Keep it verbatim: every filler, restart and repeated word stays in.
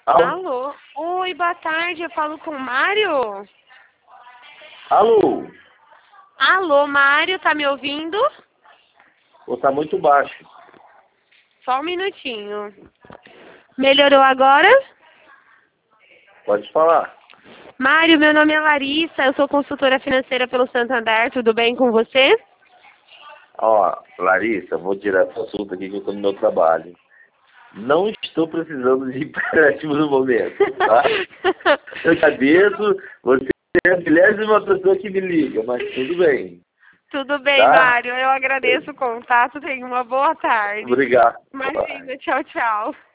Alô? Alô? Oi, boa tarde, eu falo com o Mário? Alô? Alô, Mário, tá me ouvindo? Ou tá muito baixo? Só um minutinho. Melhorou agora? Pode falar. Mário, meu nome é Larissa, eu sou consultora financeira pelo Santander, tudo bem com você? Ó, Larissa, vou direto ao assunto aqui que eu tô no meu trabalho. Não estou precisando de empréstimo no momento, tá? Eu agradeço, você é a milésima pessoa que me liga, mas tudo bem. Tudo bem, Tá? Mário, eu agradeço o contato, tenha uma boa tarde. Obrigado. Imagina, tchau, tchau.